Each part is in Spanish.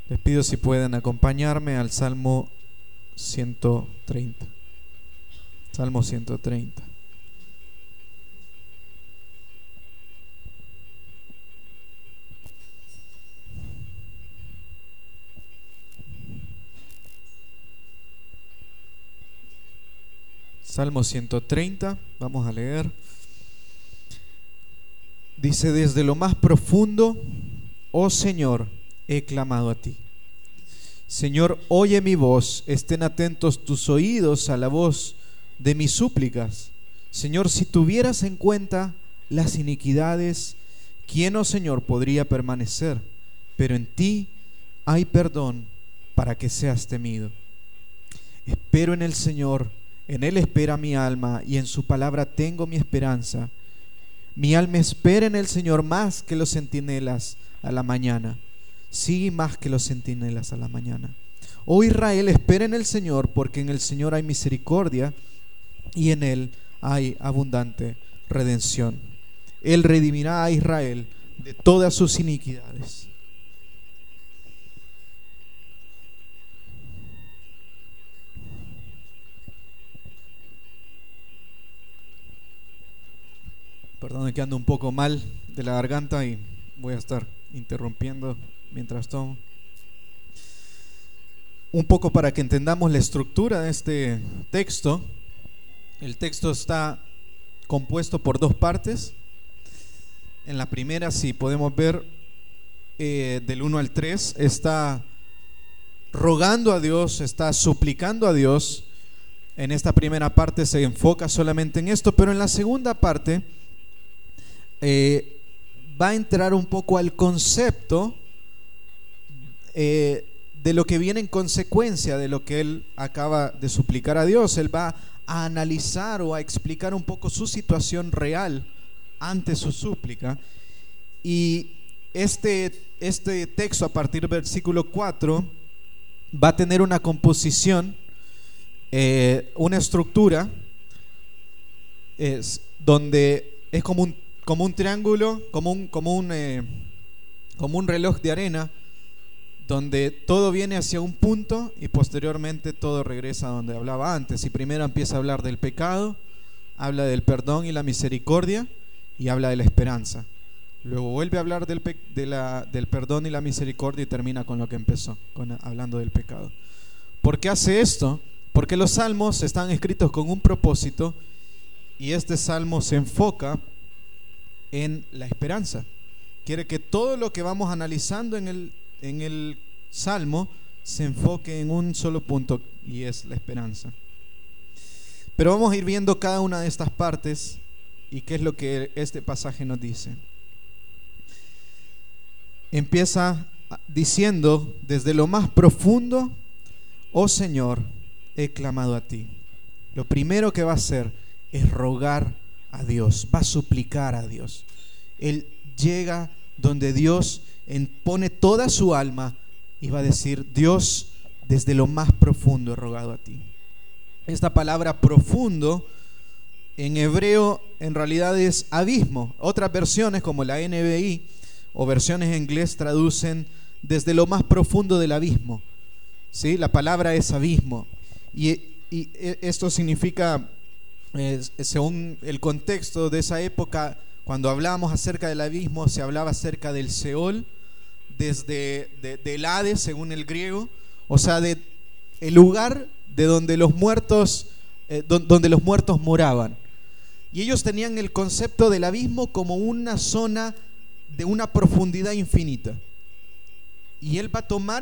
Les pido si pueden acompañarme al Salmo 130. Salmo 130. Salmo 130, vamos a leer. Dice: desde lo más profundo, oh Señor, he clamado a ti. Señor, oye mi voz, estén atentos tus oídos a la voz de mis súplicas. Señor, si tuvieras en cuenta las iniquidades, ¿quién, oh Señor, podría permanecer? Pero en ti hay perdón para que seas temido. Espero en el Señor, en Él espera mi alma, y en su palabra tengo mi esperanza. Mi alma espera en el Señor más que los centinelas a la mañana. Sí, más que los centinelas a la mañana. Oh Israel, espera en el Señor, porque en el Señor hay misericordia y en Él hay abundante redención. Él redimirá a Israel de todas sus iniquidades. Perdón que ando un poco mal de la garganta y voy a estar interrumpiendo mientras tomo. Un poco para que entendamos la estructura de este texto. El texto está compuesto por dos partes. En la primera, si podemos ver, del 1 al 3, está rogando a Dios, está suplicando a Dios. En esta primera parte se enfoca solamente en esto, pero en la segunda parte va a entrar un poco al concepto de lo que viene en consecuencia de lo que él acaba de suplicar a Dios. Él va a analizar o a explicar un poco su situación real ante su súplica. Y este texto, a partir del versículo 4, va a tener una composición, una estructura, donde es como un triángulo, como un reloj de arena, donde todo viene hacia un punto y posteriormente todo regresa a donde hablaba antes. Y primero empieza a hablar del pecado, habla del perdón y la misericordia, y habla de la esperanza. Luego vuelve a hablar del perdón y la misericordia y termina con lo que empezó, hablando del pecado. ¿Por qué hace esto? Porque los salmos están escritos con un propósito, y este salmo se enfoca en la esperanza. Quiere que todo lo que vamos analizando en el salmo se enfoque en un solo punto, y es la esperanza. Pero vamos a ir viendo cada una de estas partes y qué es lo que este pasaje nos dice. Empieza diciendo: desde lo más profundo, oh Señor, he clamado a ti. Lo primero que va a hacer es rogar a Dios, va a suplicar a Dios. Él llega donde Dios pone toda su alma y va a decir: Dios, desde lo más profundo he rogado a ti. Esta palabra profundo en hebreo en realidad es abismo. Otras versiones, como la NBI o versiones en inglés, traducen desde lo más profundo del abismo. ¿Sí? La palabra es abismo, y esto significa, según el contexto de esa época, cuando hablábamos acerca del abismo, se hablaba acerca del Seol, del Hades, según el griego, o sea, de el lugar de donde los muertos moraban. Y ellos tenían el concepto del abismo como una zona de una profundidad infinita. Y él va a tomar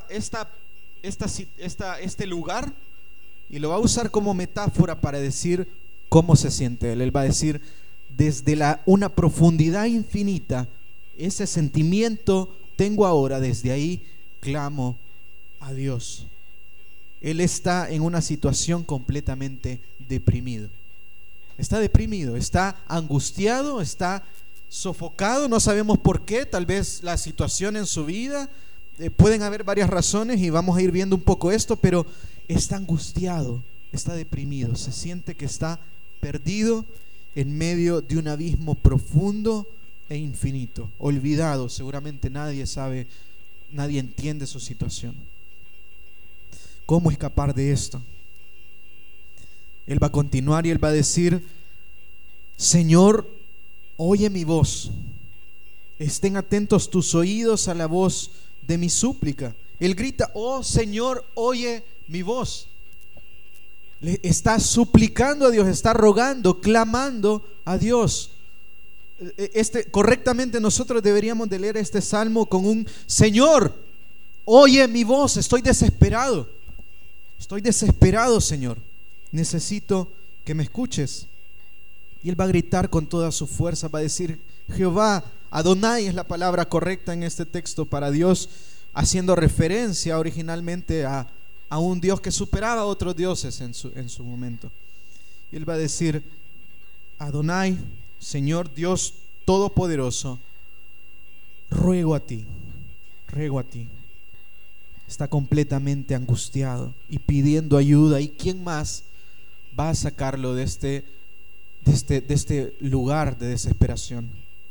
este lugar y lo va a usar como metáfora para decir cómo se siente él. Él va a decir: desde una profundidad infinita, ese sentimiento tengo ahora, desde ahí clamo a Dios. Él está en una situación completamente deprimido. Está deprimido, está angustiado, está sofocado, no sabemos por qué. Tal vez la situación en su vida, pueden haber varias razones y vamos a ir viendo un poco esto, pero está angustiado, está deprimido, se siente que está perdido en medio de un abismo profundo e infinito, olvidado. Seguramente nadie sabe nadie entiende su situación. ¿Cómo escapar de esto? Él va a continuar y él va a decir: Señor, oye mi voz. Estén atentos tus oídos a la voz de mi súplica. Él grita: oh Señor, oye mi voz. Le está suplicando a Dios, está rogando, clamando a Dios. Correctamente nosotros deberíamos de leer este salmo con un: Señor, oye mi voz, estoy desesperado, Señor, necesito que me escuches. Y él va a gritar con toda su fuerza, va a decir: Jehová, Adonai es la palabra correcta en este texto para Dios, haciendo referencia originalmente a un Dios que superaba a otros dioses en su momento. Y él va a decir: Adonai, Señor Dios Todopoderoso, ruego a ti. Está completamente angustiado y pidiendo ayuda. ¿Y quién más va a sacarlo de este lugar de desesperación?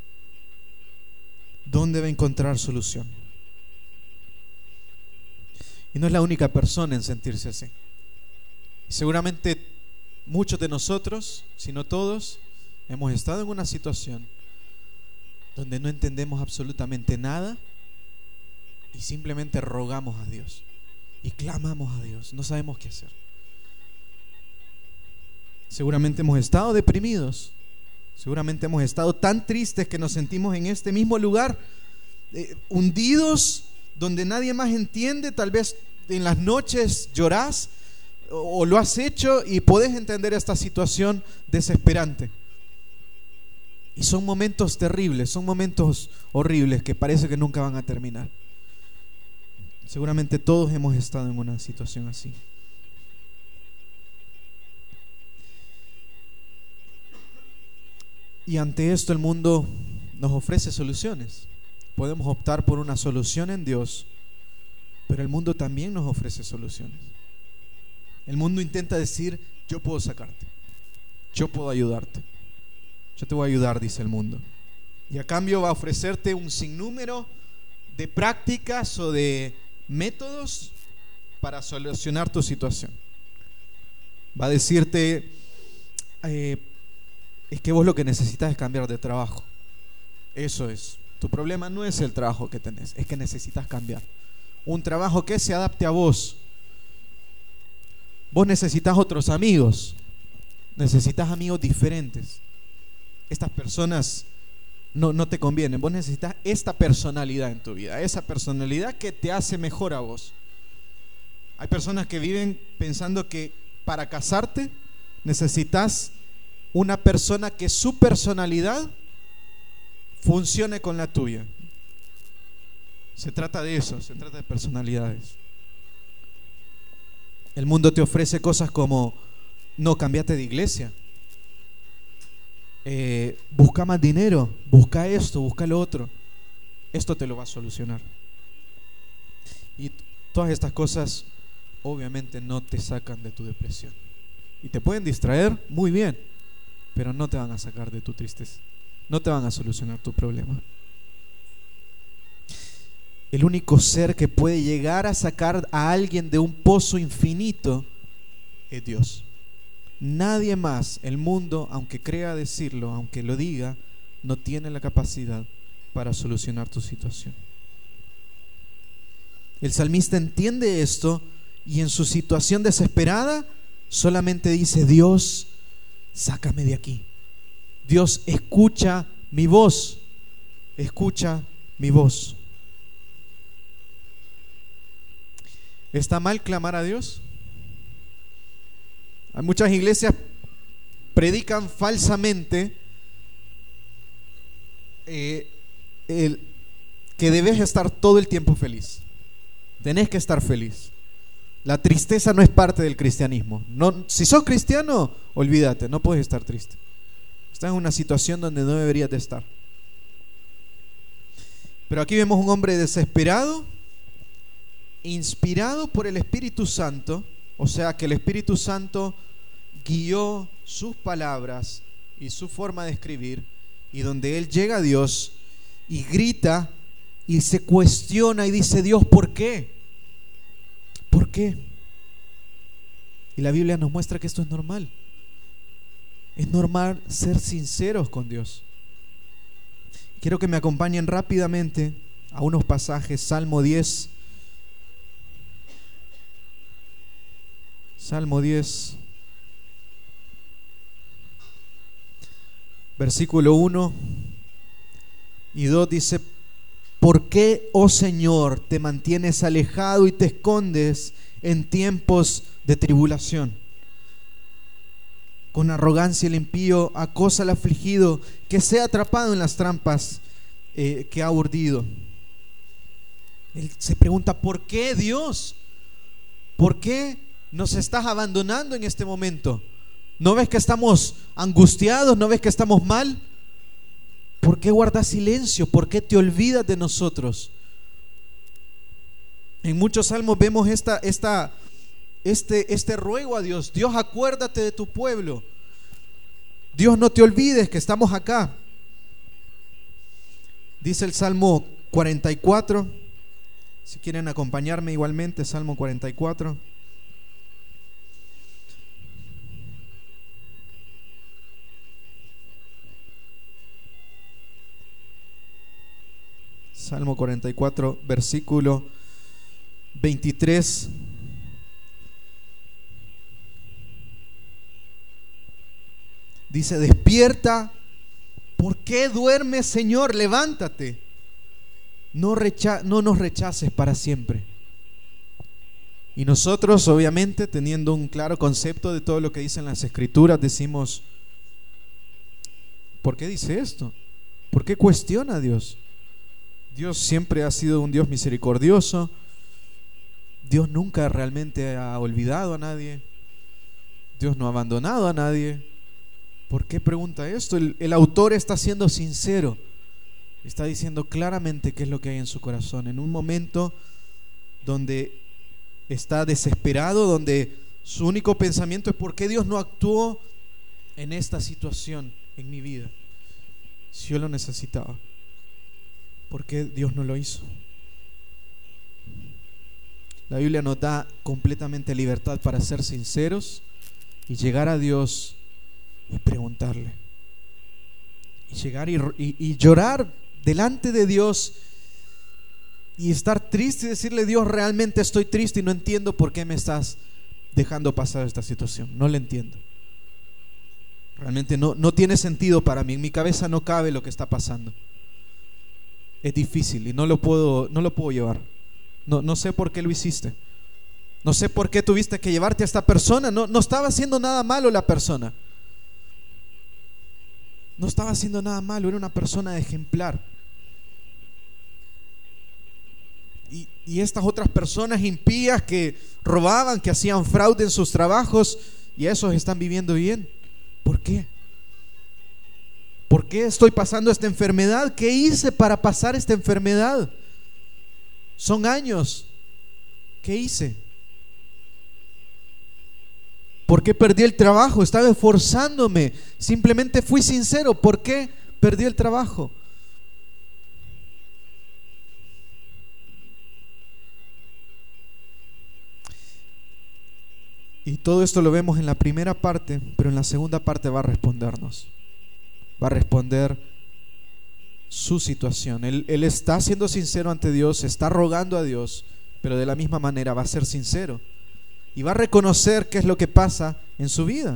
¿Dónde va a encontrar solución? Y no es la única persona en sentirse así. Y seguramente muchos de nosotros, si no todos, hemos estado en una situación donde no entendemos absolutamente nada y simplemente rogamos a Dios y clamamos a Dios. No sabemos qué hacer. Seguramente hemos estado deprimidos. Seguramente hemos estado tan tristes que nos sentimos en este mismo lugar, hundidos, donde nadie más entiende. Tal vez en las noches llorás o lo has hecho y podés entender esta situación desesperante. Y son momentos terribles, son momentos horribles que parece que nunca van a terminar. Seguramente todos hemos estado en una situación así. Y ante esto el mundo nos ofrece soluciones. Podemos optar por una solución en Dios, pero el mundo también nos ofrece soluciones. El mundo intenta decir: yo puedo sacarte, yo puedo ayudarte, yo te voy a ayudar, dice el mundo. Y a cambio va a ofrecerte un sinnúmero de prácticas o de métodos para solucionar tu situación. Va a decirte: es que vos lo que necesitas es cambiar de trabajo. Eso es. Tu problema no es el trabajo que tenés, es que necesitas cambiar. Un trabajo que se adapte a vos. Vos necesitas otros amigos. Necesitas amigos diferentes. Estas personas no te convienen. Vos necesitas esta personalidad en tu vida, esa personalidad que te hace mejor a vos. Hay personas que viven pensando que para casarte necesitas una persona que su personalidad funcione con la tuya. Se trata de eso, se trata de personalidades. El mundo te ofrece cosas como: no, cambiate de iglesia, busca más dinero, busca esto, busca lo otro. Esto te lo va a solucionar. Y todas estas cosas obviamente no te sacan de tu depresión. Y te pueden distraer, muy bien, pero no te van a sacar de tu tristeza. No te van a solucionar tu problema. El único ser que puede llegar a sacar a alguien de un pozo infinito es Dios. Nadie más, el mundo, aunque crea decirlo, aunque lo diga, no tiene la capacidad para solucionar tu situación. El salmista entiende esto y en su situación desesperada solamente dice: Dios, sácame de aquí. Dios, escucha mi voz. Escucha mi voz. ¿Está mal clamar a Dios? Hay muchas iglesias predican falsamente que debes estar todo el tiempo feliz. Tenés que estar feliz. La tristeza no es parte del cristianismo. No, si sos cristiano, olvídate, no puedes estar triste. Estás en una situación donde no deberías de estar. Pero aquí vemos un hombre desesperado, inspirado por el Espíritu Santo, o sea que el Espíritu Santo guió sus palabras y su forma de escribir, y donde él llega a Dios y grita y se cuestiona y dice: Dios, ¿por qué? ¿Por qué? Y la Biblia nos muestra que esto es normal. Es normal ser sinceros con Dios. Quiero que me acompañen rápidamente a unos pasajes. Salmo 10. Salmo 10. Versículo 1 y 2 dice: ¿por qué, oh Señor, te mantienes alejado y te escondes en tiempos de tribulación? Con arrogancia el impío acosa al afligido, que sea atrapado en las trampas que ha urdido. Él se pregunta: ¿por qué, Dios? ¿Por qué nos estás abandonando en este momento? ¿No ves que estamos angustiados? ¿No ves que estamos mal? ¿Por qué guardas silencio? ¿Por qué te olvidas de nosotros? En muchos salmos vemos este ruego a Dios: Dios, acuérdate de tu pueblo. Dios, no te olvides que estamos acá. Dice el Salmo 44. Si quieren acompañarme igualmente, Salmo 44. Salmo 44, versículo 23. Dice: despierta, ¿por qué duermes, Señor? Levántate, no nos rechaces para siempre. Y nosotros, obviamente, teniendo un claro concepto de todo lo que dicen las Escrituras, decimos: ¿por qué dice esto? ¿Por qué cuestiona a Dios? Dios siempre ha sido un Dios misericordioso. Dios nunca realmente ha olvidado a nadie. Dios no ha abandonado a nadie. ¿Por qué pregunta esto? El autor está siendo sincero. Está diciendo claramente qué es lo que hay en su corazón. En un momento donde está desesperado, donde su único pensamiento es: ¿por qué Dios no actuó en esta situación en mi vida? Si yo lo necesitaba, ¿por qué Dios no lo hizo? La Biblia nos da completamente libertad para ser sinceros y llegar a Dios y preguntarle, y llegar y llorar delante de Dios y estar triste y decirle: Dios, realmente estoy triste y no entiendo por qué me estás dejando pasar esta situación. No la entiendo. Realmente no tiene sentido para mí. En mi cabeza no cabe lo que está pasando. Es difícil y no lo puedo llevar. No sé por qué lo hiciste. No sé por qué tuviste que llevarte a esta persona. No estaba haciendo nada malo la persona. No estaba haciendo nada malo. Era una persona ejemplar. Y estas otras personas impías que robaban, que hacían fraude en sus trabajos, y esos están viviendo bien. ¿Por qué? ¿Por qué estoy pasando esta enfermedad? ¿Qué hice para pasar esta enfermedad? Son años. ¿Qué hice? ¿Por qué perdí el trabajo? Estaba esforzándome. Simplemente fui sincero. ¿Por qué perdí el trabajo? Y todo esto lo vemos en la primera parte, pero en la segunda parte va a respondernos. Va a responder su situación. Él está siendo sincero ante Dios, está rogando a Dios, pero de la misma manera va a ser sincero y va a reconocer qué es lo que pasa en su vida.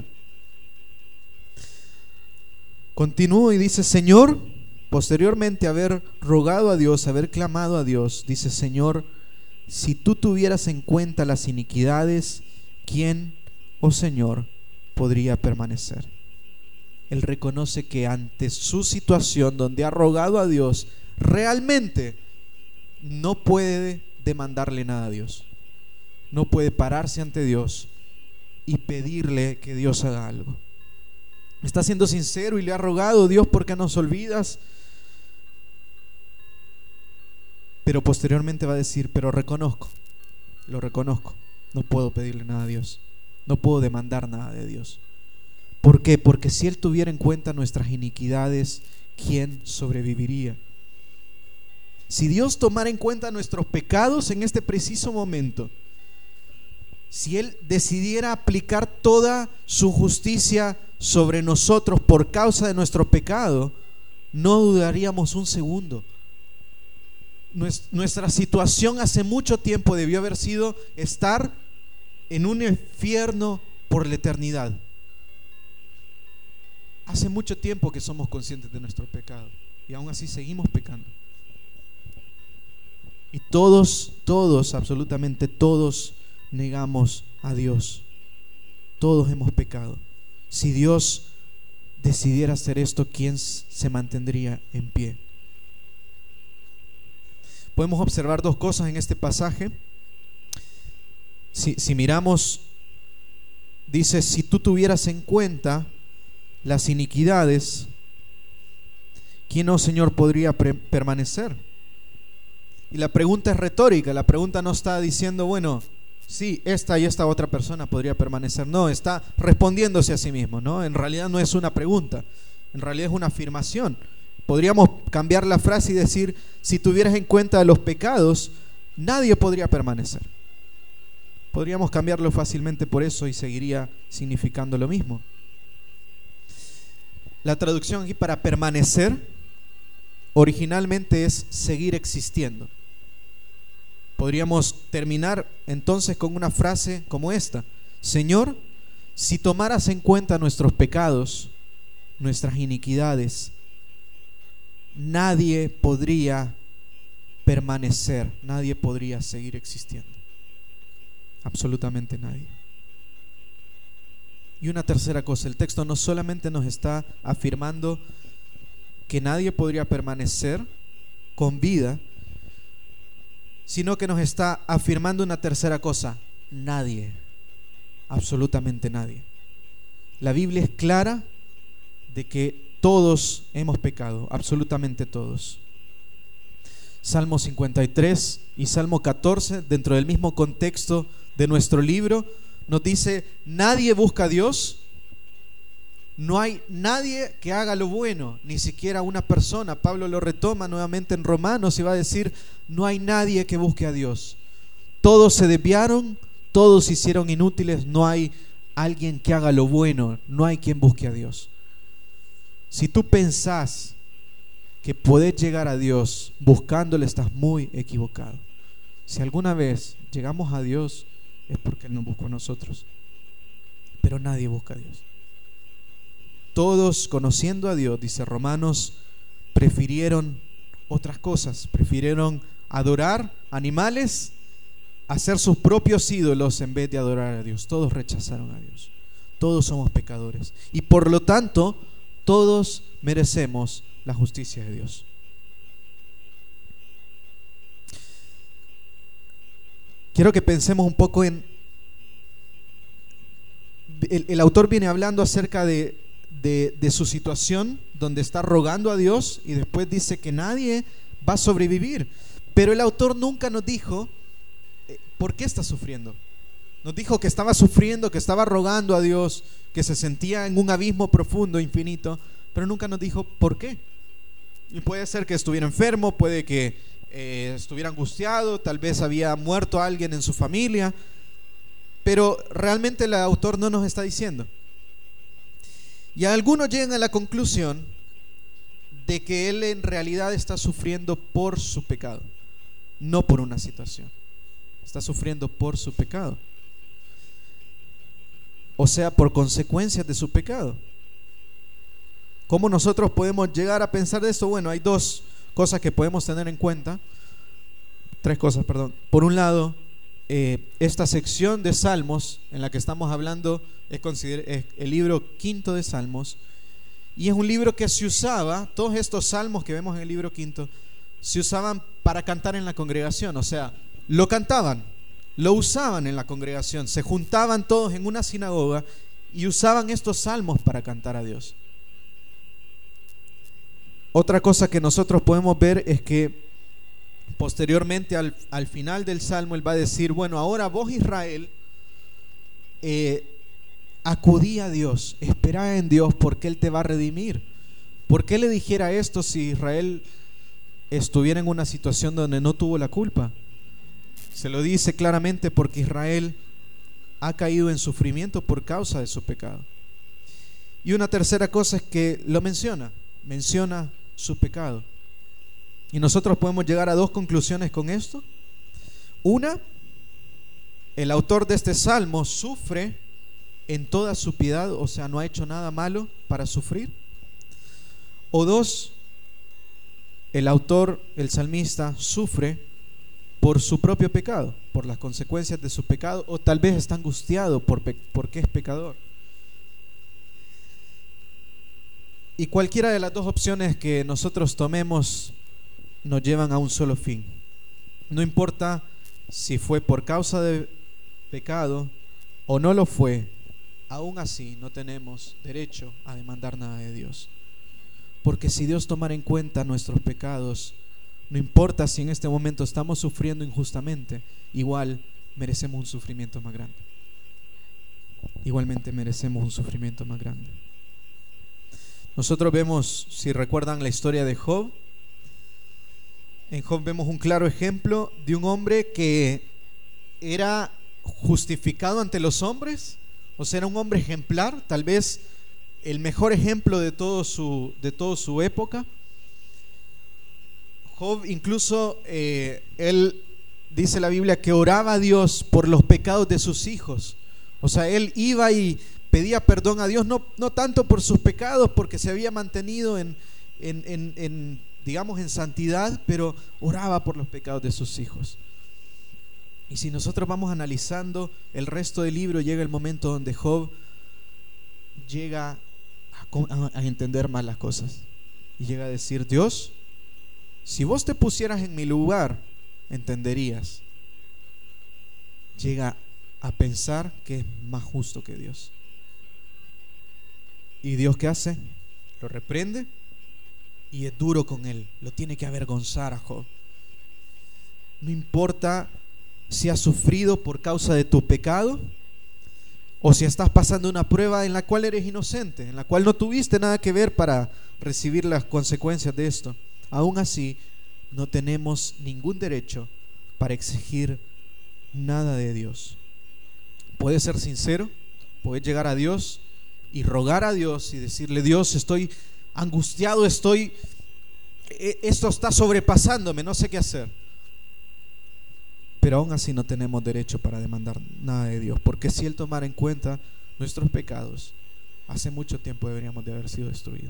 Continúa y dice: Señor, posteriormente a haber rogado a Dios, haber clamado a Dios, dice: Señor, si tú tuvieras en cuenta las iniquidades, ¿quién, oh Señor, podría permanecer? Él reconoce que ante su situación donde ha rogado a Dios, realmente no puede demandarle nada a Dios. No puede pararse ante Dios y pedirle que Dios haga algo. Está siendo sincero y le ha rogado: Dios, ¿por qué nos olvidas? Pero posteriormente va a decir: pero lo reconozco, no puedo pedirle nada a Dios, no puedo demandar nada de Dios. ¿Por qué? Porque si Él tuviera en cuenta nuestras iniquidades, ¿quién sobreviviría? Si Dios tomara en cuenta nuestros pecados en este preciso momento, si Él decidiera aplicar toda su justicia sobre nosotros por causa de nuestro pecado, no dudaríamos un segundo. Nuestra situación hace mucho tiempo debió haber sido estar en un infierno por la eternidad. Hace mucho tiempo que somos conscientes de nuestro pecado y aún así seguimos pecando. Y todos, absolutamente todos negamos a Dios. Todos hemos pecado. Si Dios decidiera hacer esto, ¿quién se mantendría en pie? Podemos observar dos cosas en este pasaje. Si miramos, dice: si tú tuvieras en cuenta las iniquidades, ¿quién, oh Señor, podría permanecer? Y la pregunta es retórica. La pregunta no está diciendo, bueno, sí, esta y esta otra persona podría permanecer. No, está respondiéndose a sí mismo, ¿no? En realidad no es una pregunta, en realidad es una afirmación. Podríamos cambiar la frase y decir: si tuvieras en cuenta los pecados, nadie podría permanecer. Podríamos cambiarlo fácilmente por eso y seguiría significando lo mismo. La traducción aquí para permanecer originalmente es seguir existiendo. Podríamos terminar entonces con una frase como esta: Señor, si tomaras en cuenta nuestros pecados, nuestras iniquidades, nadie podría permanecer, nadie podría seguir existiendo. Absolutamente nadie. Y una tercera cosa, el texto no solamente nos está afirmando que nadie podría permanecer con vida, sino que nos está afirmando una tercera cosa: nadie, absolutamente nadie. La Biblia es clara de que todos hemos pecado, absolutamente todos. Salmo 53 y Salmo 14, dentro del mismo contexto de nuestro libro, nos dice: nadie busca a Dios. No hay nadie que haga lo bueno, ni siquiera una persona. Pablo lo retoma nuevamente en Romanos y va a decir: no hay nadie que busque a Dios. Todos se desviaron, todos se hicieron inútiles. No hay alguien que haga lo bueno, no hay quien busque a Dios. Si tú pensás que podés llegar a Dios buscándole, estás muy equivocado. Si alguna vez llegamos a Dios, es porque Él nos buscó a nosotros. Pero nadie busca a Dios. Todos, conociendo a Dios, dice Romanos, prefirieron otras cosas. Prefirieron adorar animales, hacer sus propios ídolos en vez de adorar a Dios. Todos rechazaron a Dios. Todos somos pecadores. Y por lo tanto, todos merecemos la justicia de Dios. Quiero que pensemos un poco en... El autor viene hablando acerca de su situación, donde está rogando a Dios, y después dice que nadie va a sobrevivir. Pero el autor nunca nos dijo por qué está sufriendo. Nos dijo que estaba sufriendo, que estaba rogando a Dios, que se sentía en un abismo profundo, infinito, pero nunca nos dijo por qué. Y puede ser que estuviera enfermo, puede que estuviera angustiado, tal vez había muerto alguien en su familia, pero realmente el autor no nos está diciendo. Y algunos llegan a la conclusión de que él en realidad está sufriendo por su pecado, no por una situación. Está sufriendo por su pecado, o sea, por consecuencias de su pecado. ¿Cómo nosotros podemos llegar a pensar de esto? Bueno, hay dos cosas que podemos tener en cuenta. Tres cosas, perdón. Por un lado, esta sección de Salmos en la que estamos hablando es el libro quinto de Salmos, y es un libro que se usaba, todos estos salmos que vemos en el libro quinto se usaban para cantar en la congregación. O sea, lo cantaban, lo usaban en la congregación, se juntaban todos en una sinagoga y usaban estos salmos para cantar a Dios. Otra cosa que nosotros podemos ver es que posteriormente al final del salmo él va a decir: bueno, ahora vos, Israel, acudí a Dios, esperá en Dios, porque Él te va a redimir. ¿Por qué le dijera esto si Israel estuviera en una situación donde no tuvo la culpa. Se lo dice claramente porque Israel ha caído en sufrimiento por causa de su pecado. Y una tercera cosa es que lo menciona su pecado. Y nosotros podemos llegar a dos conclusiones con esto. Una, el autor de este salmo sufre en toda su piedad, o sea, no ha hecho nada malo para sufrir. O dos, el autor, el salmista, sufre por su propio pecado, por las consecuencias de su pecado, o tal vez está angustiado porque es pecador. Y cualquiera de las dos opciones que nosotros tomemos nos llevan a un solo fin. No importa si fue por causa de pecado o no lo fue, aún así no tenemos derecho a demandar nada de Dios. Porque si Dios tomara en cuenta nuestros pecados, no importa si en este momento estamos sufriendo injustamente, igual merecemos un sufrimiento más grande. Igualmente merecemos un sufrimiento más grande. Nosotros vemos, si recuerdan la historia de Job, en Job vemos un claro ejemplo de un hombre que era justificado ante los hombres, o sea, era un hombre ejemplar, tal vez el mejor ejemplo de toda su época. Job incluso, él dice la Biblia que oraba a Dios por los pecados de sus hijos. O sea, él iba y pedía perdón a Dios, no tanto por sus pecados, porque se había mantenido digamos en santidad, pero oraba por los pecados de sus hijos. Y si nosotros vamos analizando el resto del libro, llega el momento donde Job llega a entender más las cosas y llega a decir: Dios, si vos te pusieras en mi lugar, entenderías. Llega a pensar que es más justo que Dios. ¿Y Dios qué hace? Lo reprende y es duro con él. Lo tiene que avergonzar a Job. No importa si has sufrido por causa de tu pecado o si estás pasando una prueba en la cual eres inocente, en la cual no tuviste nada que ver para recibir las consecuencias de esto. Aún así, no tenemos ningún derecho para exigir nada de Dios. Puedes ser sincero, puedes llegar a Dios y rogar a Dios y decirle: Dios, estoy angustiado, esto está sobrepasándome, no sé qué hacer. Pero aún así no tenemos derecho para demandar nada de Dios, porque si Él tomara en cuenta nuestros pecados, hace mucho tiempo deberíamos de haber sido destruidos.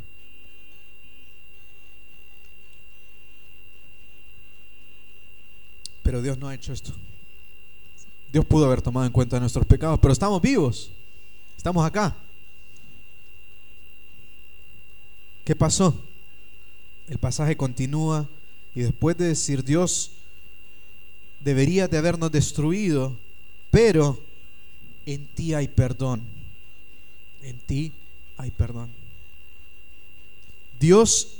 Pero Dios no ha hecho esto. Dios pudo haber tomado en cuenta nuestros pecados, pero estamos vivos, estamos acá. ¿Qué pasó? El pasaje continúa y después de decir: Dios, debería de habernos destruido, pero en ti hay perdón. En ti hay perdón. Dios,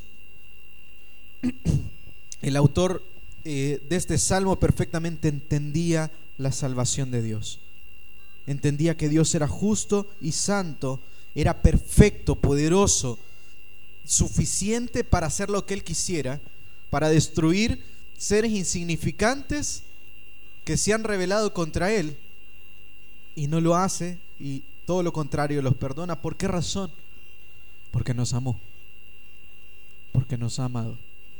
el autor de este salmo, perfectamente entendía la salvación de Dios. Entendía que Dios era justo y santo, era perfecto, poderoso, suficiente para hacer lo que Él quisiera, para destruir seres insignificantes que se han rebelado contra Él, y no lo hace, y todo lo contrario, los perdona. ¿Por qué razón? Porque nos amó, porque nos ha amado.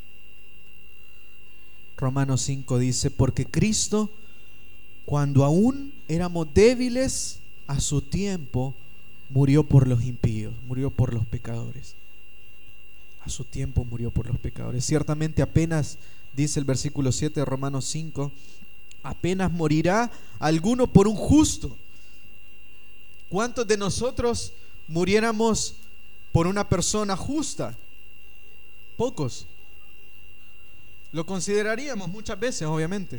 Romanos 5 dice: porque Cristo, cuando aún éramos débiles, a su tiempo murió por los impíos, murió por los pecadores. A su tiempo murió por los pecadores. Ciertamente apenas, dice el versículo 7 de Romanos 5, apenas morirá alguno por un justo. ¿Cuántos de nosotros muriéramos por una persona justa? Pocos. Lo consideraríamos muchas veces, obviamente.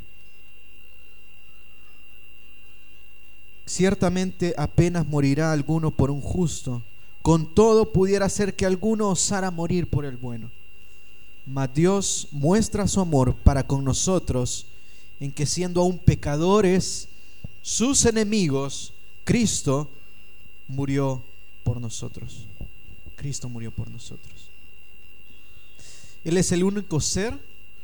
Ciertamente apenas morirá alguno por un justo. Con todo pudiera ser que alguno osara morir por el bueno. Mas Dios muestra su amor para con nosotros en que, siendo aún pecadores, sus enemigos, Cristo murió por nosotros. Cristo murió por nosotros. Él es el único ser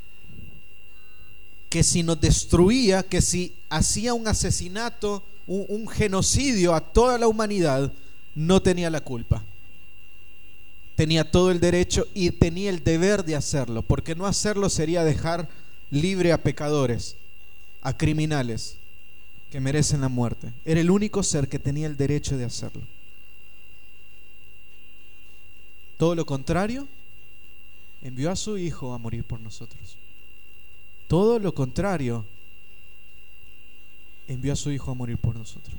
que si nos destruía, que si hacía un asesinato, un genocidio a toda la humanidad, no tenía la culpa. Tenía todo el derecho y tenía el deber de hacerlo, porque no hacerlo sería dejar libre a pecadores, a criminales que merecen la muerte. Era el único ser que tenía el derecho de hacerlo. Todo lo contrario, envió a su Hijo a morir por nosotros. Todo lo contrario, envió a su Hijo a morir por nosotros.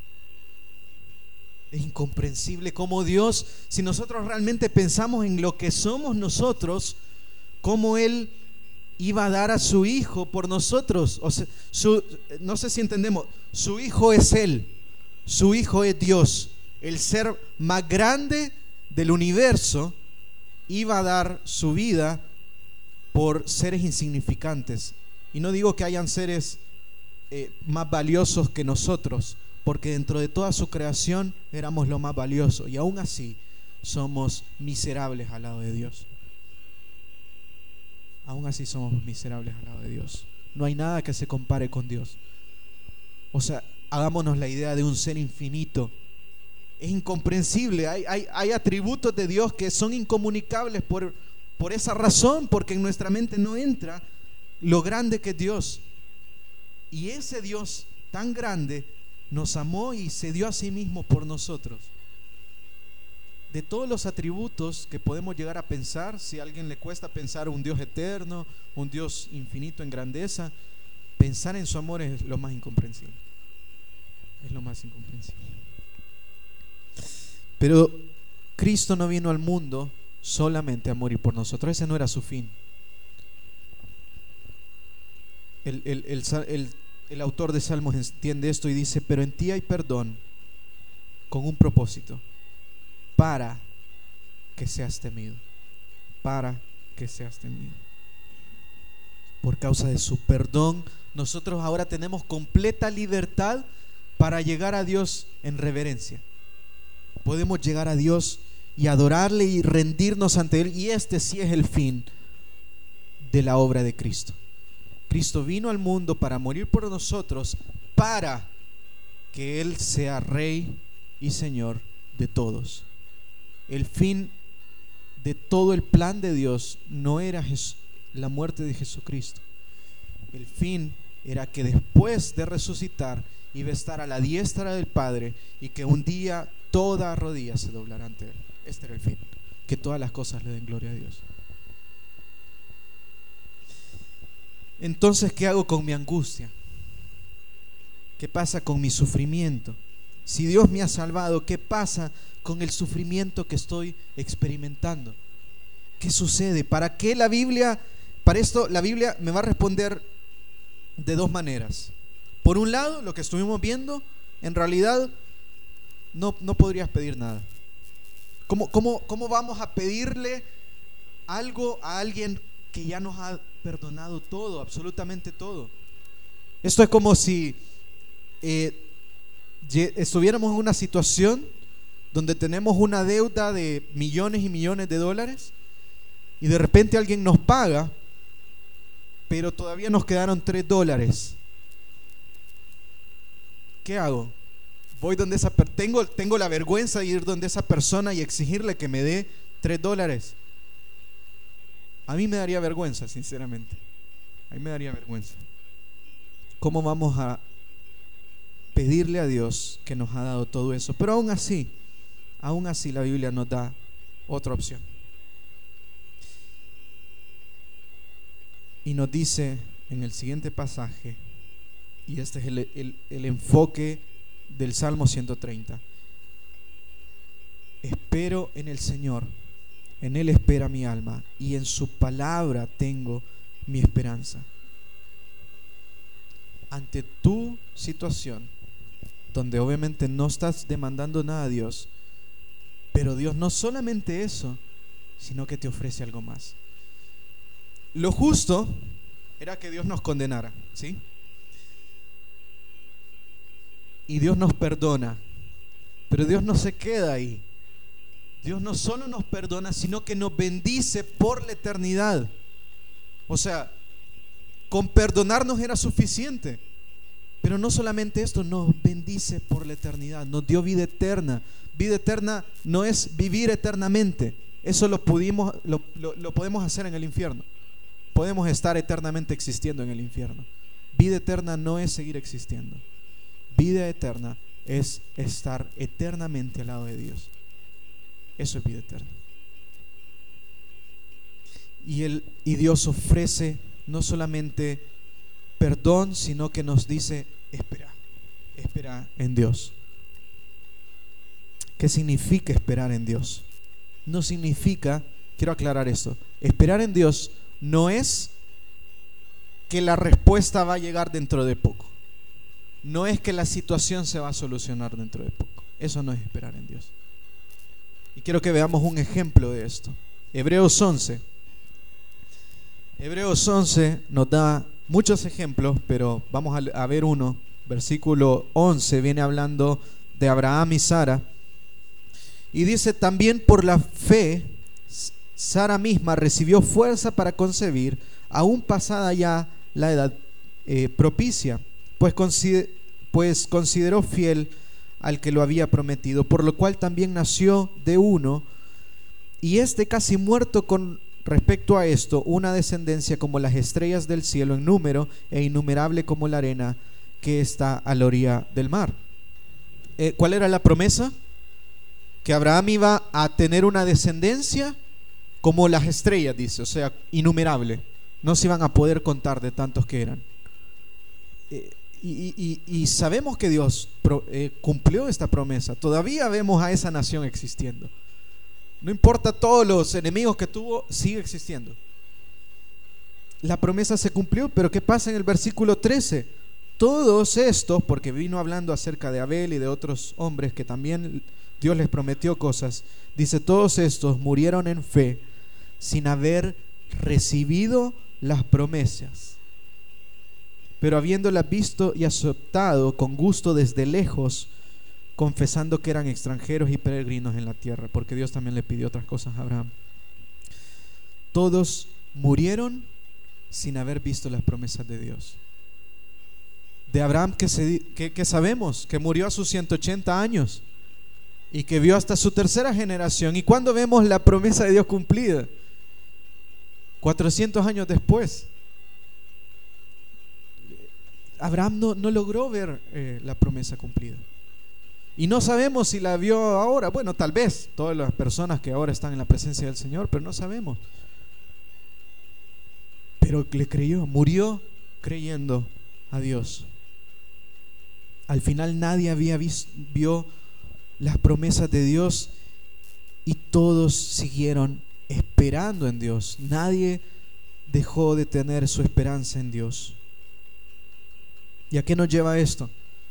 Es incomprensible cómo Dios, si nosotros realmente pensamos en lo que somos nosotros, cómo Él iba a dar a su Hijo por nosotros. O sea, no sé si entendemos, su Hijo es Él, su Hijo es Dios, el ser más grande del universo, iba a dar su vida por seres insignificantes. Y no digo que hayan seres más valiosos que nosotros, porque dentro de toda su creación éramos lo más valioso, y aún así somos miserables al lado de Dios. Aún así somos miserables al lado de Dios. No hay nada que se compare con Dios. O sea, hagámonos la idea de un ser infinito. Es incomprensible. Hay atributos de Dios que son incomunicables por esa razón, porque en nuestra mente no entra lo grande que es Dios. Y ese Dios tan grande nos amó y se dio a sí mismo por nosotros. De todos los atributos que podemos llegar a pensar, si a alguien le cuesta pensar un Dios eterno, un Dios infinito en grandeza, pensar en su amor es lo más incomprensible. Es lo más incomprensible. Pero Cristo no vino al mundo solamente a morir por nosotros. Ese no era su fin. El autor de Salmos entiende esto y dice: pero en ti hay perdón con un propósito, para que seas temido. Para que seas temido. Por causa de su perdón, nosotros ahora tenemos completa libertad para llegar a Dios en reverencia. Podemos llegar a Dios y adorarle y rendirnos ante Él. Y este sí es el fin de la obra de Cristo. Cristo vino al mundo para morir por nosotros, para que Él sea Rey y Señor de todos. El fin de todo el plan de Dios no era la muerte de Jesucristo. El fin era que después de resucitar iba a estar a la diestra del Padre, y que un día toda rodilla se doblará ante Él. Este era el fin, que todas las cosas le den gloria a Dios. Entonces, ¿qué hago con mi angustia? ¿Qué pasa con mi sufrimiento? Si Dios me ha salvado, ¿qué pasa con el sufrimiento que estoy experimentando? ¿Qué sucede? ¿Para qué la Biblia? Para esto la Biblia me va a responder de dos maneras. Por un lado, lo que estuvimos viendo, en realidad no podrías pedir nada. ¿Cómo vamos a pedirle algo a alguien que ya nos ha perdonado todo, absolutamente todo? Esto es como si estuviéramos en una situación donde tenemos una deuda de millones y millones de dólares, y de repente alguien nos paga, pero todavía nos quedaron $3. ¿Qué hago? Voy donde tengo la vergüenza de ir donde esa persona y exigirle que me dé $3. A mí me daría vergüenza, sinceramente. A mí me daría vergüenza. ¿Cómo vamos a pedirle a Dios que nos ha dado todo eso? Pero aún así la Biblia nos da otra opción. Y nos dice en el siguiente pasaje, y este es el enfoque del Salmo 130: espero en el Señor, en Él espera mi alma, y en su palabra tengo mi esperanza. Ante tu situación, donde obviamente no estás demandando nada a Dios, pero Dios no solamente eso, sino que te ofrece algo más. Lo justo era que Dios nos condenara, ¿sí? Y Dios nos perdona, pero Dios no se queda ahí. Dios no solo nos perdona, sino que nos bendice por la eternidad. O sea, con perdonarnos era suficiente. Pero no solamente esto, nos bendice por la eternidad, nos dio vida eterna. Vida eterna no es vivir eternamente. Eso lo podemos hacer en el infierno. Podemos estar eternamente existiendo en el infierno. Vida eterna no es seguir existiendo. Vida eterna es estar eternamente al lado de Dios. Eso es vida eterna. Y Dios ofrece no solamente perdón, sino que nos dice: espera en Dios. ¿Qué significa esperar en Dios? No significa, quiero aclarar esto, esperar en Dios no es que la respuesta va a llegar dentro de poco. No es que la situación se va a solucionar dentro de poco. Eso no es esperar en Dios. Y quiero que veamos un ejemplo de esto. Hebreos 11 nos da muchos ejemplos, pero vamos a ver uno. Versículo 11 viene hablando de Abraham y Sara. Y dice: también por la fe Sara misma recibió fuerza para concebir, aún pasada ya la edad propicia, pues consideró fiel al que lo había prometido, por lo cual también nació de uno, y casi muerto con respecto a esto, una descendencia como las estrellas del cielo en número, e innumerable como la arena que está a la orilla del mar. ¿Cuál era la promesa? Que Abraham iba a tener una descendencia como las estrellas, dice, o sea, innumerable. No se iban a poder contar de tantos que eran. Y sabemos que Dios cumplió esta promesa. Todavía vemos a esa nación existiendo. No importa todos los enemigos que tuvo, sigue existiendo. La promesa se cumplió, pero ¿qué pasa en el versículo 13? Todos estos, porque vino hablando acerca de Abel y de otros hombres que también Dios les prometió cosas, dice: todos estos murieron en fe sin haber recibido las promesas, pero habiéndolas visto y aceptado con gusto desde lejos, confesando que eran extranjeros y peregrinos en la tierra, porque Dios también le pidió otras cosas a Abraham. Todos murieron sin haber visto las promesas de Dios. De Abraham que sabemos que murió a sus 180 años y que vio hasta su tercera generación. ¿Y cuándo vemos la promesa de Dios cumplida? 400 años después. Abraham no logró ver la promesa cumplida. Y no sabemos si la vio ahora. Bueno, tal vez todas las personas que ahora están en la presencia del Señor, pero no sabemos. Pero le creyó, murió creyendo a Dios. Al final nadie vio las promesas de Dios, y todos siguieron esperando en Dios. Nadie dejó de tener su esperanza en Dios. ¿Y a qué nos lleva esto?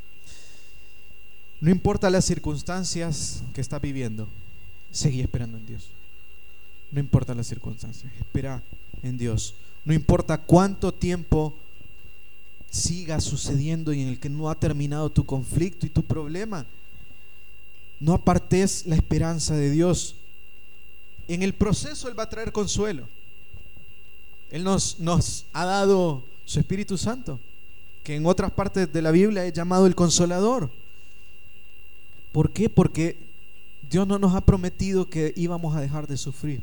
No importa las circunstancias que estás viviendo, seguí esperando en Dios. No importa las circunstancias, espera en Dios. No importa cuánto tiempo siga sucediendo y en el que no ha terminado tu conflicto y tu problema, no apartes la esperanza de Dios. En el proceso Él va a traer consuelo. Él nos ha dado su Espíritu Santo, que en otras partes de la Biblia es llamado el Consolador. ¿Por qué? Porque Dios no nos ha prometido que íbamos a dejar de sufrir,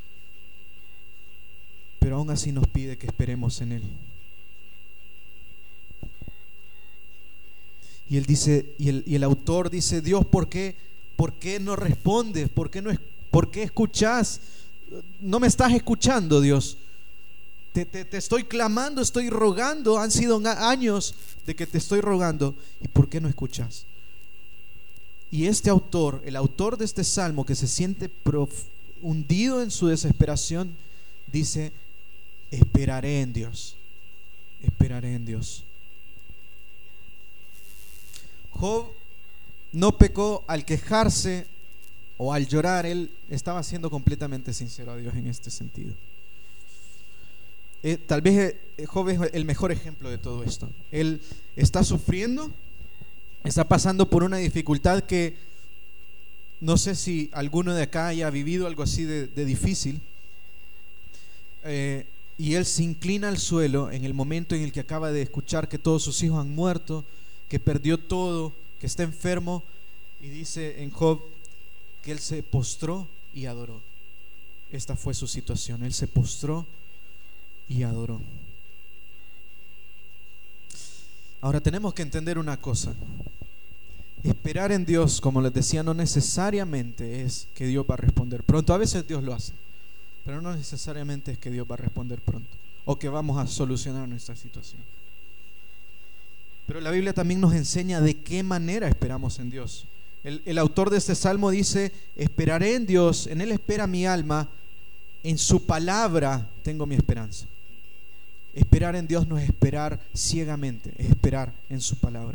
pero aún así nos pide que esperemos en Él. Y él dice, y el autor dice: Dios, ¿por qué no respondes? ¿Por qué escuchás? No me estás escuchando, Dios. Te estoy clamando, estoy rogando. Han sido años de que te estoy rogando. ¿Y por qué no escuchás? Y este autor, el autor de este salmo, que se siente hundido en su desesperación, dice: esperaré en Dios. Esperaré en Dios. Job no pecó al quejarse o al llorar. Él estaba siendo completamente sincero a Dios en este sentido. Tal vez Job es el mejor ejemplo de todo esto. Él está sufriendo, está pasando por una dificultad que no sé si alguno de acá haya vivido algo así de difícil. y él se inclina al suelo en el momento en el que acaba de escuchar que todos sus hijos han muerto, que perdió todo, que está enfermo, y dice en Job que él se postró y adoró. Esta fue su situación, él se postró y adoró. Ahora tenemos que entender una cosa: esperar en Dios, como les decía, no necesariamente es que Dios va a responder pronto. A veces Dios lo hace, pero no necesariamente es que Dios va a responder pronto o que vamos a solucionar nuestra situación. Pero la Biblia también nos enseña de qué manera esperamos en Dios. El autor de este salmo dice: esperaré en Dios, en Él espera mi alma, en su palabra tengo mi esperanza. Esperar en Dios no es esperar ciegamente, es esperar en su palabra.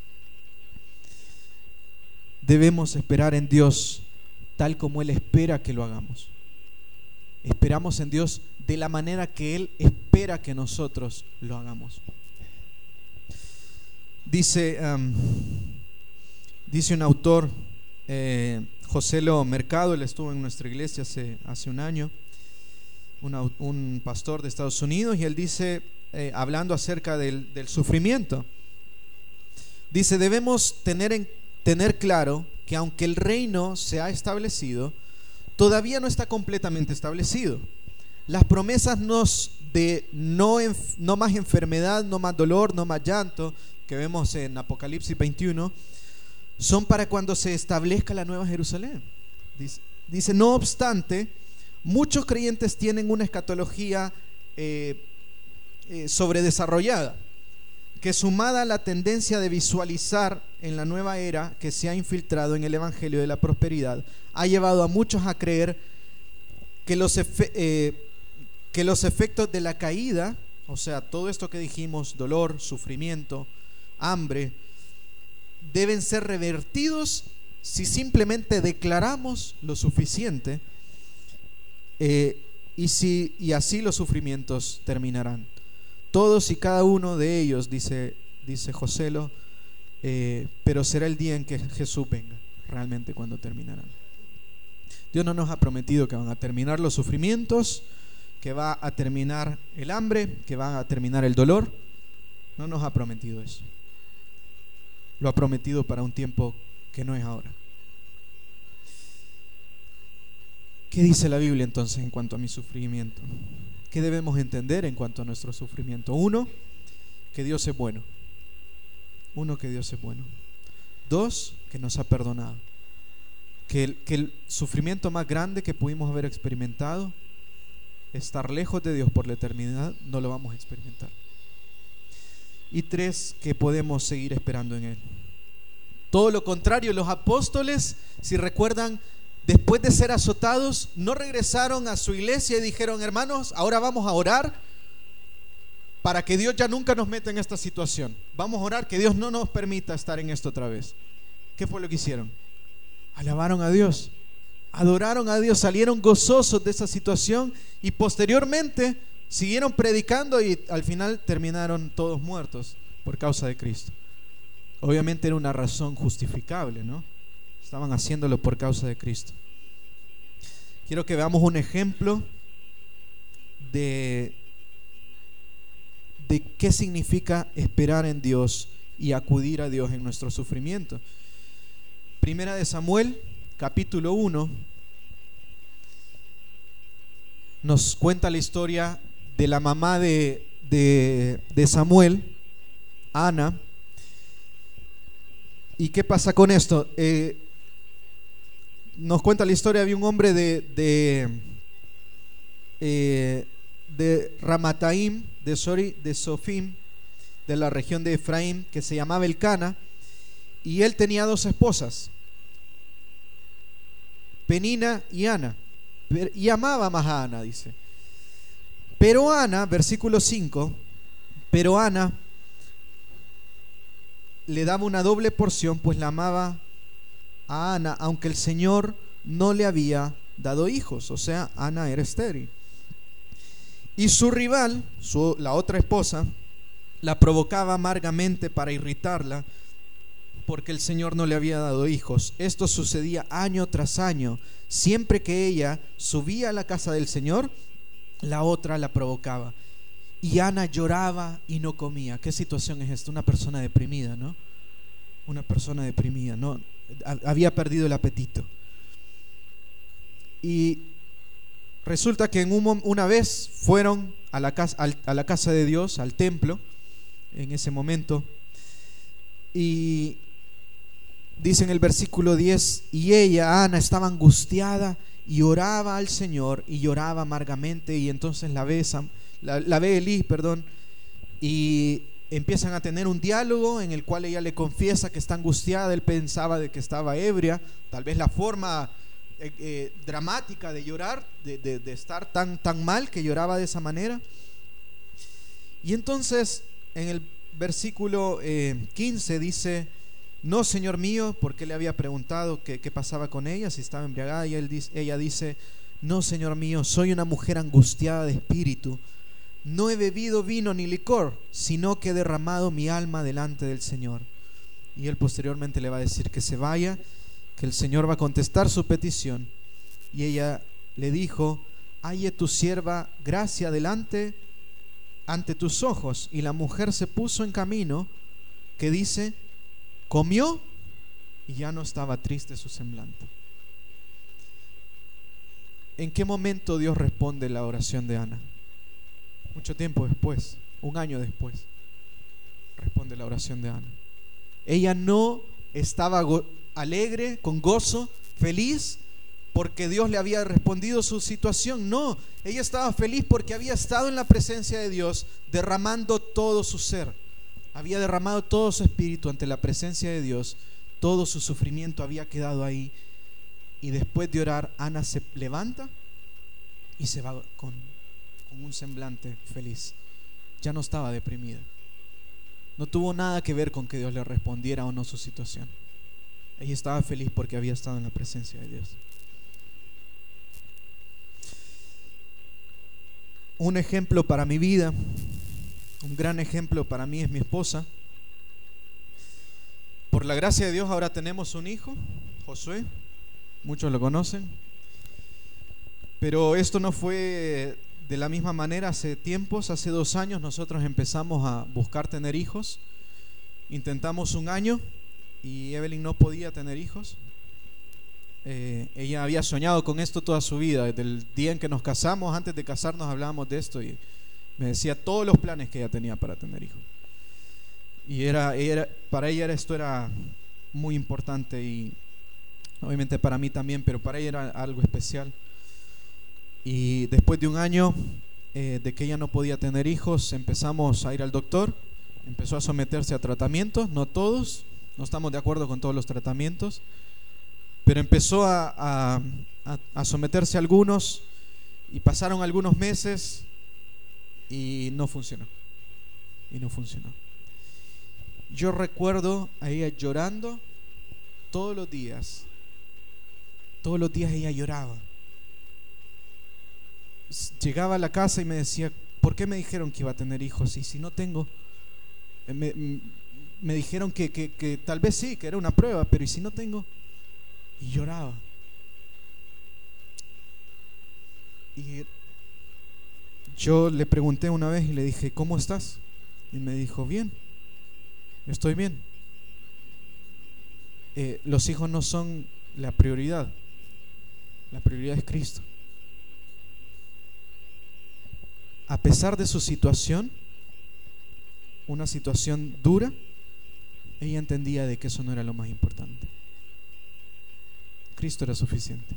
Debemos esperar en Dios tal como Él espera que lo hagamos. Esperamos en Dios de la manera que Él espera que nosotros lo hagamos. Dice un autor, José Lo Mercado, él estuvo en nuestra iglesia hace un año, un pastor de Estados Unidos, y él dice, hablando acerca del sufrimiento, dice: debemos tener claro que aunque el reino se ha establecido, todavía no está completamente establecido. Las promesas de no más enfermedad, no más dolor, no más llanto, que vemos en Apocalipsis 21, son para cuando se establezca la Nueva Jerusalén. Dice, no obstante, muchos creyentes tienen una escatología sobredesarrollada, que sumada a la tendencia de visualizar en la nueva era que se ha infiltrado en el Evangelio de la prosperidad, ha llevado a muchos a creer que los efectos de la caída, o sea, todo esto que dijimos, dolor, sufrimiento, hambre, deben ser revertidos si simplemente declaramos lo suficiente, y así los sufrimientos terminarán. Todos y cada uno de ellos, dice José Lo, pero será el día en que Jesús venga, realmente cuando terminarán. Dios no nos ha prometido que van a terminar los sufrimientos, que va a terminar el hambre, que va a terminar el dolor. No nos ha prometido eso. Lo ha prometido para un tiempo que no es ahora. ¿Qué dice la Biblia entonces en cuanto a mi sufrimiento? ¿Qué debemos entender en cuanto a nuestro sufrimiento? Uno, que Dios es bueno. Que Dios es bueno. Dos, que nos ha perdonado. Que el sufrimiento más grande que pudimos haber experimentado, estar lejos de Dios por la eternidad, no lo vamos a experimentar. Y tres, que podemos seguir esperando en Él. Todo lo contrario, los apóstoles, si recuerdan, después de ser azotados, no regresaron a su iglesia y dijeron: hermanos, ahora vamos a orar para que Dios ya nunca nos meta en esta situación. Vamos a orar que Dios no nos permita estar en esto otra vez. ¿Qué fue lo que hicieron? Alabaron a Dios, adoraron a Dios, salieron gozosos de esa situación y posteriormente siguieron predicando, y al final terminaron todos muertos por causa de Cristo. Obviamente era una razón justificable, ¿no? Estaban haciéndolo por causa de Cristo. Quiero que veamos un ejemplo de qué significa esperar en Dios y acudir a Dios en nuestro sufrimiento. Primera de Samuel, capítulo 1, nos cuenta la historia de la mamá de Samuel, Ana. ¿Y qué pasa con esto? Nos cuenta la historia de un hombre de Ramataim, de Sofim, de la región de Efraín, que se llamaba Elcana, y él tenía dos esposas, Penina y Ana, y amaba más a Ana, dice. Pero Ana, versículo 5, pero Ana le daba una doble porción, pues la amaba a Ana, aunque el Señor no le había dado hijos. O sea, Ana era estéril. Y su rival, la otra esposa, la provocaba amargamente para irritarla, porque el Señor no le había dado hijos. Esto sucedía año tras año. Siempre que ella subía a la casa del Señor, la otra la provocaba. Y Ana lloraba y no comía. ¿Qué situación es esta? Una persona deprimida, ¿no? Una persona deprimida, ¿no? Había perdido el apetito. Y resulta que una vez fueron a la casa de Dios, al templo, en ese momento, y dice en el versículo 10, y ella, Ana, estaba angustiada y oraba al Señor y lloraba amargamente, y entonces la ve Elí, y empiezan a tener un diálogo en el cual ella le confiesa que está angustiada. Él pensaba de que estaba ebria, tal vez la forma dramática de llorar, de estar tan mal que lloraba de esa manera. Y entonces en el versículo 15 dice: no, Señor mío, porque le había preguntado qué pasaba con ella, si estaba embriagada, y ella dice: no, Señor mío, soy una mujer angustiada de espíritu. No he bebido vino ni licor, sino que he derramado mi alma delante del Señor. Y él posteriormente le va a decir que se vaya, que el Señor va a contestar su petición. Y ella le dijo: halle tu sierva gracia ante tus ojos. Y la mujer se puso en camino, que dice, comió, y ya no estaba triste su semblante. ¿En qué momento Dios responde la oración de Ana? Mucho tiempo después, un año después, responde la oración de Ana. Ella no estaba alegre, con gozo, feliz, porque Dios le había respondido su situación. No, ella estaba feliz porque había estado en la presencia de Dios, derramando todo su ser. Había derramado todo su espíritu ante la presencia de Dios. Todo su sufrimiento había quedado ahí. Y después de orar, Ana se levanta y se va con un semblante feliz. Ya no estaba deprimida. No tuvo nada que ver con que Dios le respondiera o no su situación. Ella estaba feliz porque había estado en la presencia de Dios. Un ejemplo para mi vida, un gran ejemplo para mí, es mi esposa. Por la gracia de Dios ahora tenemos un hijo, Josué. Muchos lo conocen. Pero esto no fue de la misma manera. Hace 2 años nosotros empezamos a buscar tener hijos. Intentamos 1 año y Evelyn no podía tener hijos. Ella había soñado con esto toda su vida. Desde el día en que nos casamos, antes de casarnos hablábamos de esto, y me decía todos los planes que ella tenía para tener hijos. Y para ella esto era muy importante, y obviamente para mí también, pero para ella era algo especial. Y después de 1 año de que ella no podía tener hijos, empezamos a ir al doctor. Empezó a someterse a tratamientos, no todos, no estamos de acuerdo con todos los tratamientos, pero empezó a someterse a algunos, y pasaron algunos meses y no funcionó. Yo recuerdo a ella llorando todos los días. Todos los días ella lloraba. Llegaba a la casa y me decía: ¿por qué me dijeron que iba a tener hijos? Y si no tengo, me dijeron que tal vez sí, que era una prueba, pero ¿y si no tengo? Y lloraba. Y yo le pregunté una vez y le dije: ¿cómo estás? Y me dijo: bien, estoy bien. Los hijos no son la prioridad. La prioridad es Cristo. A pesar de su situación, una situación dura, ella entendía de que eso no era lo más importante. Cristo era suficiente,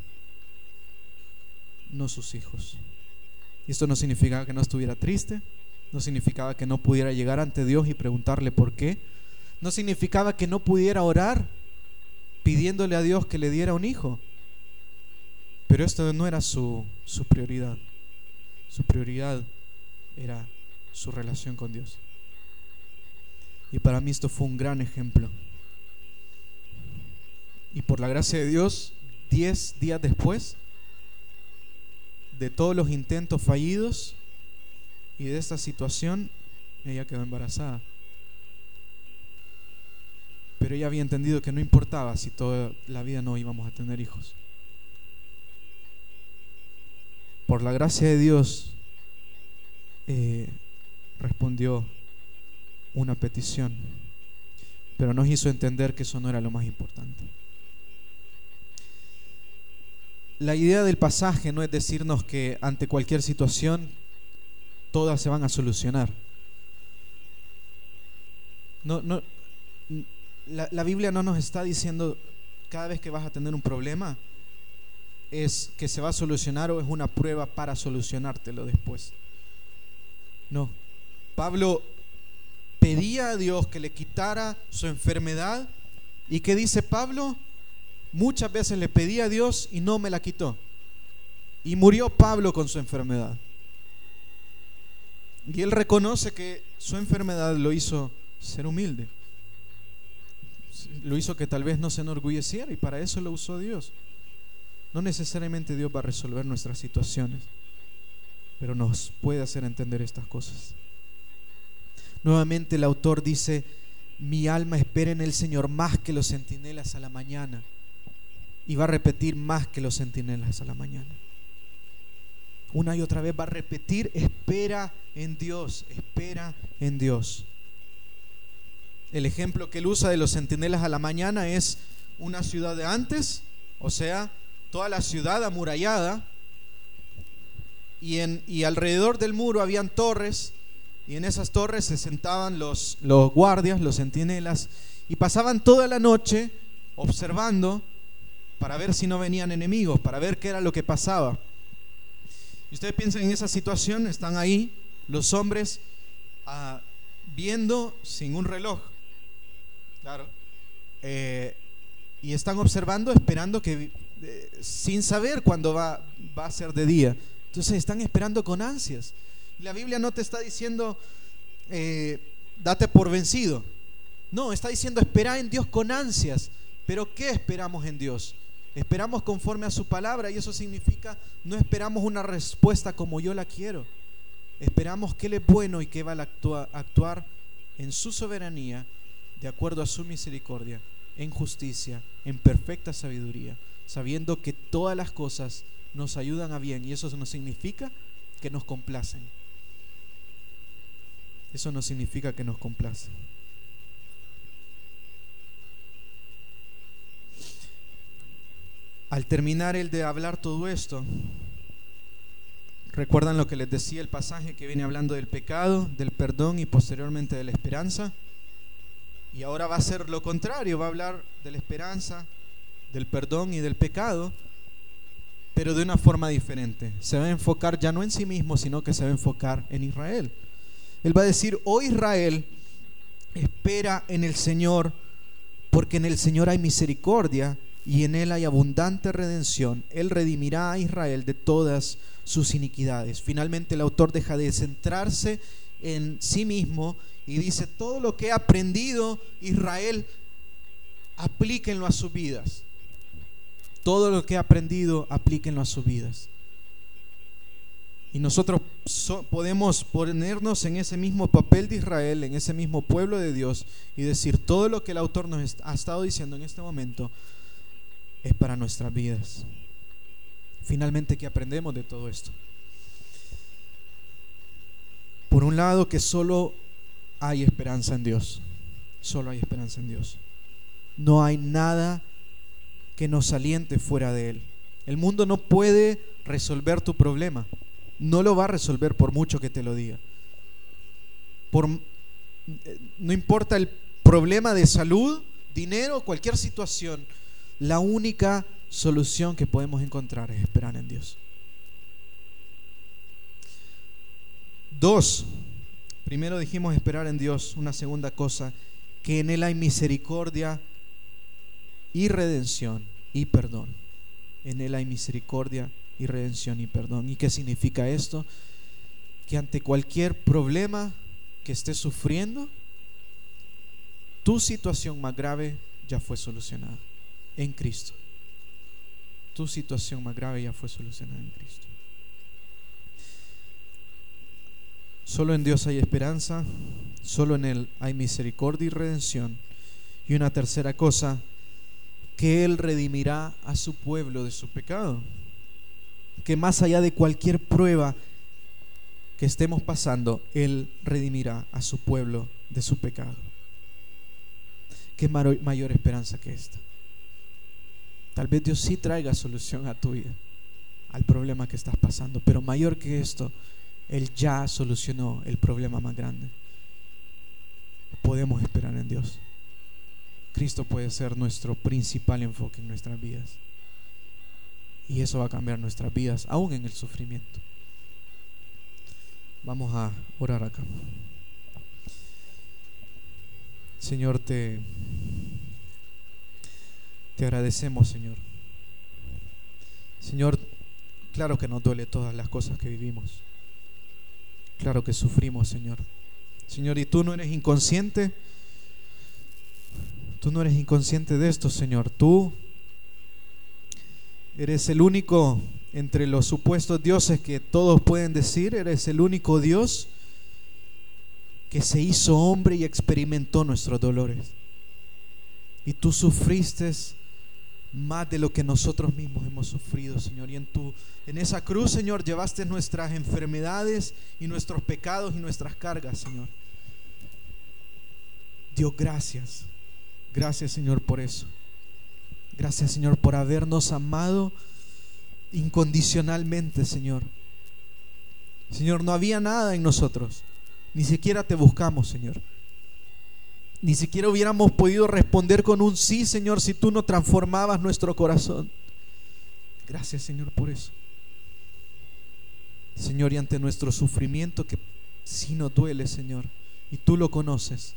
no sus hijos. Y esto no significaba que no estuviera triste, no significaba que no pudiera llegar ante Dios y preguntarle por qué, no significaba que no pudiera orar pidiéndole a Dios que le diera un hijo. Pero esto no era su prioridad. Su prioridad era su relación con Dios. Y para mí esto fue un gran ejemplo. Y por la gracia de Dios, 10 días después de todos los intentos fallidos y de esta situación, ella quedó embarazada. Pero ella había entendido que no importaba si toda la vida no íbamos a tener hijos. Por la gracia de Dios, respondió una petición, pero nos hizo entender que eso no era lo más importante. La idea del pasaje no es decirnos que ante cualquier situación todas se van a solucionar. La Biblia no nos está diciendo cada vez que vas a tener un problema es que se va a solucionar o es una prueba para solucionártelo después. No. Pablo pedía a Dios que le quitara su enfermedad. ¿Y qué dice Pablo? Muchas veces le pedí a Dios y no me la quitó. Y murió Pablo con su enfermedad. Y él reconoce que su enfermedad lo hizo ser humilde. Lo hizo que tal vez no se enorgulleciera, y para eso lo usó Dios. No necesariamente Dios va a resolver nuestras situaciones, pero nos puede hacer entender estas cosas. Nuevamente el autor dice: mi alma espera en el Señor más que los centinelas a la mañana. Y va a repetir: más que los centinelas a la mañana. Una y otra vez va a repetir: espera en Dios, espera en Dios. El ejemplo que él usa de los centinelas a la mañana es una ciudad de antes, o sea, toda la ciudad amurallada, y alrededor del muro habían torres, y en esas torres se sentaban los guardias, los centinelas, y pasaban toda la noche observando para ver si no venían enemigos, para ver qué era lo que pasaba. Y ustedes piensan en esa situación: están ahí los hombres viendo sin un reloj, claro, y están observando, esperando que sin saber cuándo va a ser de día. Entonces están esperando con ansias. La Biblia no te está diciendo date por vencido. No, está diciendo espera en Dios con ansias. Pero ¿qué esperamos en Dios? Esperamos conforme a su palabra, y eso significa no esperamos una respuesta como yo la quiero. Esperamos que Él es bueno y que va a actuar en su soberanía, de acuerdo a su misericordia, en justicia, en perfecta sabiduría, sabiendo que todas las cosas nos ayudan a bien, y eso no significa que nos complacen. Eso no significa que nos complacen. Al terminar el de hablar todo esto, ¿recuerdan lo que les decía el pasaje que viene hablando del pecado, del perdón y posteriormente de la esperanza? Y ahora va a ser lo contrario, va a hablar de la esperanza, del perdón y del pecado, pero de una forma diferente. Se va a enfocar ya no en sí mismo, sino que se va a enfocar en Israel. Él va a decir: oh Israel, espera en el Señor, porque en el Señor hay misericordia y en Él hay abundante redención. Él redimirá a Israel de todas sus iniquidades. Finalmente el autor deja de centrarse en sí mismo y dice: todo lo que ha aprendido Israel, aplíquenlo a sus vidas. Todo lo que ha aprendido, aplíquenlo a sus vidas. Y nosotros podemos ponernos en ese mismo papel de Israel, en ese mismo pueblo de Dios, y decir: todo lo que el autor nos ha estado diciendo en este momento es para nuestras vidas. Finalmente, ¿qué aprendemos de todo esto? Por un lado, que solo hay esperanza en Dios. Solo hay esperanza en Dios. No hay nada que nos aliente fuera de Él. El mundo no puede resolver tu problema. No lo va a resolver por mucho que te lo diga. No importa el problema de salud, dinero, cualquier situación, la única solución que podemos encontrar es esperar en Dios. 2. Primero dijimos esperar en Dios. Una segunda cosa, que en Él hay misericordia y redención y perdón. En Él hay misericordia y redención y perdón. ¿Y qué significa esto? Que ante cualquier problema que estés sufriendo, tu situación más grave ya fue solucionada en Cristo. Tu situación más grave ya fue solucionada en Cristo. Solo en Dios hay esperanza, solo en Él hay misericordia y redención. Y una tercera cosa, que Él redimirá a su pueblo de su pecado. Que más allá de cualquier prueba que estemos pasando, Él redimirá a su pueblo de su pecado. ¿Qué mayor esperanza que esta? Tal vez Dios sí traiga solución a tu vida, al problema que estás pasando, pero mayor que esto, Él ya solucionó el problema más grande. Podemos esperar en Dios. Cristo puede ser nuestro principal enfoque en nuestras vidas, y eso va a cambiar nuestras vidas, aún en el sufrimiento. Vamos a orar acá. Señor, te agradecemos, Señor. Señor, claro que nos duele todas las cosas que vivimos. Claro que sufrimos, Señor. Señor, y tú no eres inconsciente. Tú no eres inconsciente de esto, Señor. Tú eres el único entre los supuestos dioses que todos pueden decir. Eres el único Dios que se hizo hombre y experimentó nuestros dolores. Y tú sufriste más de lo que nosotros mismos hemos sufrido, Señor. Y en esa cruz, Señor, llevaste nuestras enfermedades y nuestros pecados y nuestras cargas, Señor. Dios, gracias. Gracias, Señor, por eso. Gracias, Señor, por habernos amado incondicionalmente, Señor. Señor, no había nada en nosotros. Ni siquiera te buscamos, Señor. Ni siquiera hubiéramos podido responder con un sí, Señor, si tú no transformabas nuestro corazón. Gracias, Señor, por eso. Señor, y ante nuestro sufrimiento, que sí nos duele, Señor, y tú lo conoces,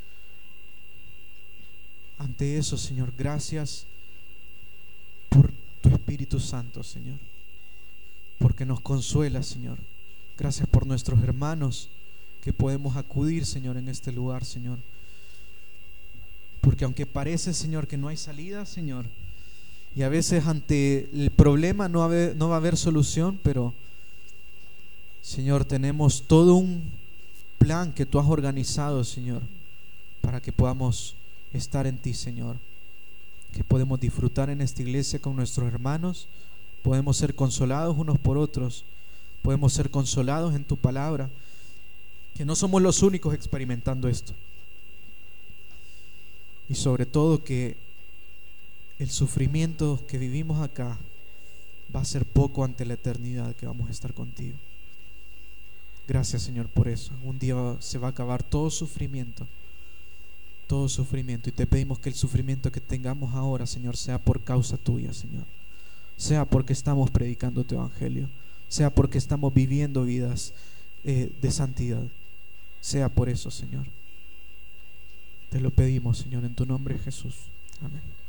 ante eso, Señor, gracias por tu Espíritu Santo, Señor, porque nos consuela, Señor. Gracias por nuestros hermanos que podemos acudir, Señor, en este lugar, Señor. Porque aunque parece, Señor, que no hay salida, Señor, y a veces ante el problema no va a haber solución, pero, Señor, tenemos todo un plan que tú has organizado, Señor, para que podamos estar en ti, Señor. Que podemos disfrutar en esta iglesia con nuestros hermanos, podemos ser consolados unos por otros, podemos ser consolados en tu palabra, que no somos los únicos experimentando esto. Y sobre todo que el sufrimiento que vivimos acá va a ser poco ante la eternidad que vamos a estar contigo. Gracias, Señor, por eso. Un día se va a acabar todo sufrimiento, y te pedimos que el sufrimiento que tengamos ahora, Señor, sea por causa tuya, Señor. Sea porque estamos predicando tu evangelio, sea porque estamos viviendo vidas de santidad. Sea por eso, Señor. Te lo pedimos, Señor, en tu nombre, Jesús. Amén.